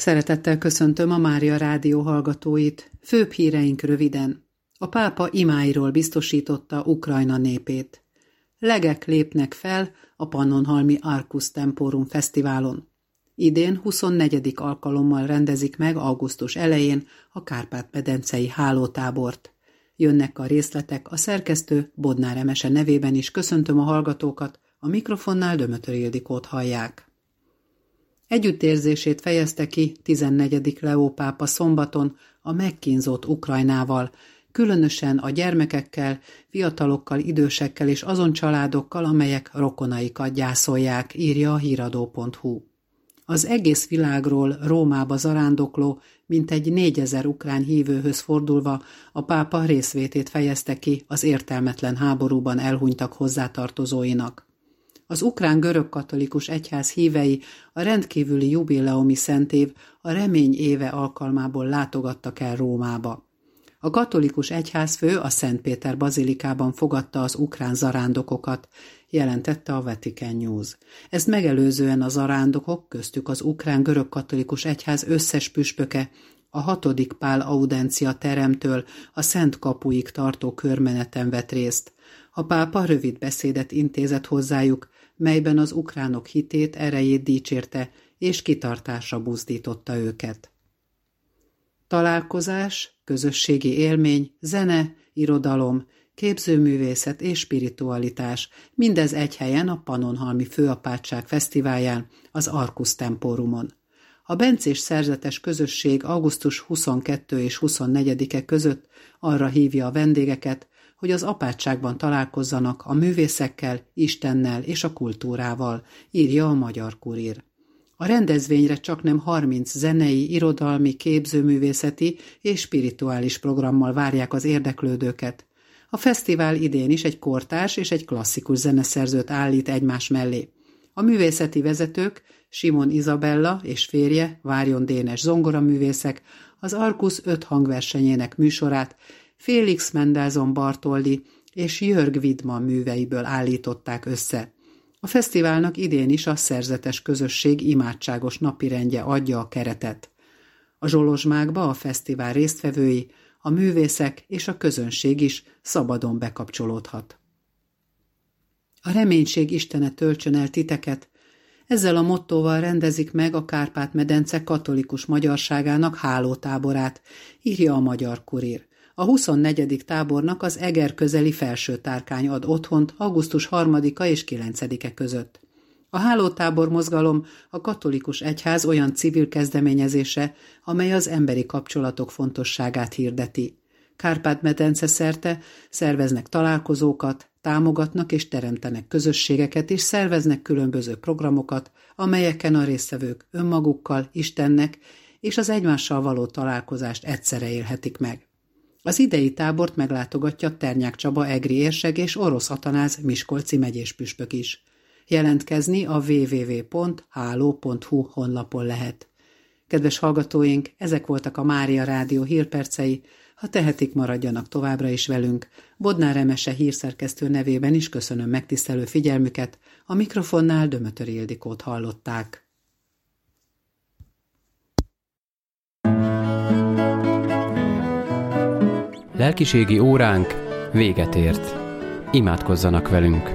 Szeretettel köszöntöm a Mária Rádió hallgatóit. Főbb híreink röviden. A pápa imáiról biztosította Ukrajna népét. Legek lépnek fel a Pannonhalmi Arcus Temporum Fesztiválon. Idén 24. alkalommal rendezik meg augusztus elején a Kárpát-medencei hálótábort. Jönnek a részletek, a szerkesztő Bodnár Emese nevében is köszöntöm a hallgatókat, a mikrofonnál Dömötör Ildikót hallják. Együttérzését fejezte ki 14. Leó pápa szombaton a megkínzott Ukrajnával, különösen a gyermekekkel, fiatalokkal, idősekkel és azon családokkal, amelyek rokonaikat gyászolják, írja a híradó.hu. Az egész világról Rómába zarándokló, mintegy 4000 ukrán hívőhöz fordulva a pápa részvétét fejezte ki az értelmetlen háborúban elhunytak hozzátartozóinak. Az ukrán görögkatolikus egyház hívei a rendkívüli jubileumi szentév, a remény éve alkalmából látogattak el Rómába. A katolikus egyházfő a Szent Péter bazilikában fogadta az ukrán zarándokokat, jelentette a Vatican News. Ezt megelőzően a zarándokok, köztük az ukrán görögkatolikus egyház összes püspöke a 6. Pál audencia teremtől a Szent Kapuig tartó körmeneten vett részt. A pápa rövid beszédet intézett hozzájuk, melyben az ukránok hitét, erejét dicsérte és kitartásra buzdította őket. Találkozás, közösségi élmény, zene, irodalom, képzőművészet és spiritualitás, mindez egy helyen a Pannonhalmi Főapátság Fesztiválján, az Arcus Temporumon. A bencés szerzetes közösség augusztus 22 és 24-e között arra hívja a vendégeket, hogy az apátságban találkozzanak a művészekkel, Istennel és a kultúrával, írja a Magyar Kurír. A rendezvényre csaknem 30 zenei, irodalmi, képzőművészeti és spirituális programmal várják az érdeklődőket. A fesztivál idén is egy kortárs és egy klasszikus zeneszerzőt állít egymás mellé. A művészeti vezetők, Simon Izabella és férje, Várjon Dénes zongoraművészek, az Arcus 5 hangversenyének műsorát Félix Mendelssohn Bartholdy és Jörg Widmann műveiből állították össze. A fesztiválnak idén is a szerzetes közösség imádságos napirendje adja a keretet. A zsolozsmákba a fesztivál résztvevői, a művészek és a közönség is szabadon bekapcsolódhat. A reménység Istene töltsön el titeket, ezzel a mottóval rendezik meg a Kárpát-medence katolikus magyarságának hálótáborát, írja a Magyar Kurír. A 24. tábornak az Eger közeli Felső-Tárkány ad otthont augusztus 3-a és 9-e között. A hálótábor mozgalom a katolikus egyház olyan civil kezdeményezése, amely az emberi kapcsolatok fontosságát hirdeti. Kárpát-medence szerte szerveznek találkozókat, támogatnak és teremtenek közösségeket és szerveznek különböző programokat, amelyeken a résztvevők önmagukkal, Istennek és az egymással való találkozást egyszerre élhetik meg. Az idei tábort meglátogatja Ternyák Csaba egri érsek és Orosz Atanáz miskolci megyéspüspök is. Jelentkezni a www.halo.hu honlapon lehet. Kedves hallgatóink, ezek voltak a Mária Rádió hírpercei, ha tehetik, maradjanak továbbra is velünk. Bodnár Emese hírszerkesztő nevében is köszönöm megtisztelő figyelmüket, a mikrofonnál Dömötör Ildikót hallották. Lelkiségi óránk véget ért. Imádkozzanak velünk!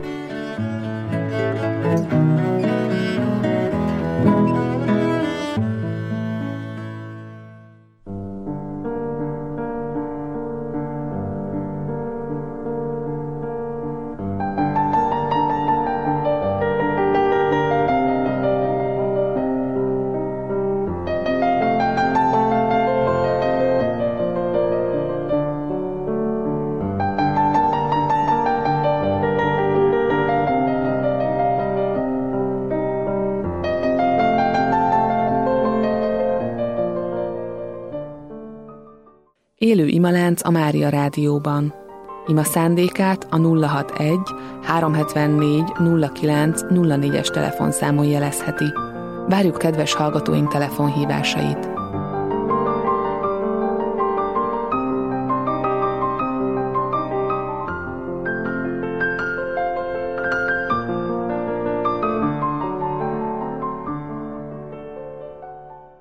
Élő imalánc a Mária Rádióban. Ima szándékát a 061 374 09 04-es telefonszámon jelezheti. Várjuk kedves hallgatóink telefonhívásait.